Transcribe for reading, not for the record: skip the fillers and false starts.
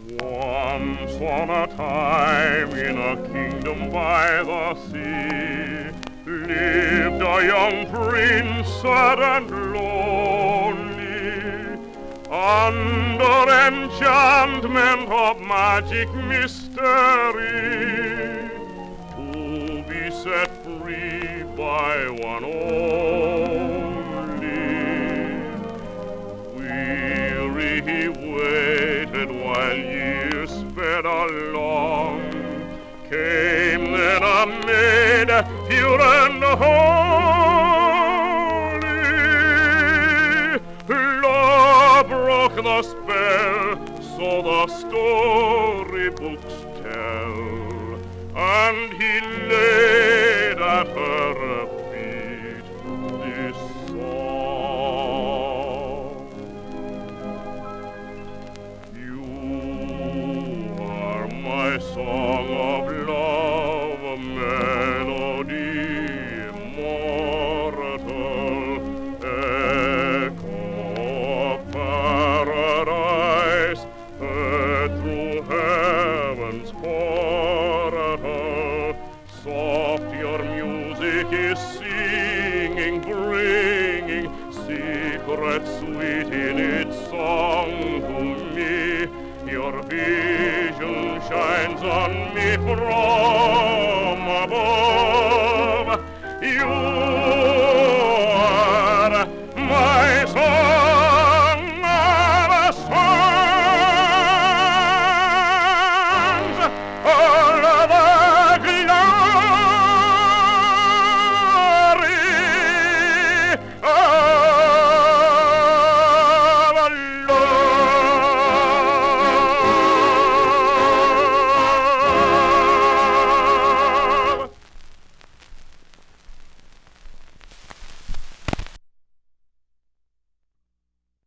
Once on a time in a kingdom by the sea lived a young prince sad and lonely, under enchantment of magic mystery, to be set free by one only. Weary he waited while years sped along. Came then a maid pure and holy. Love broke the spell, so the storybooks tell, and he laid at her feet this song. You are my song of love, a melody immortal, echo of paradise, heard through heaven's portal. Soft your music is singing, bringing secrets sweet in its song to me. Your vision shines on me from above. You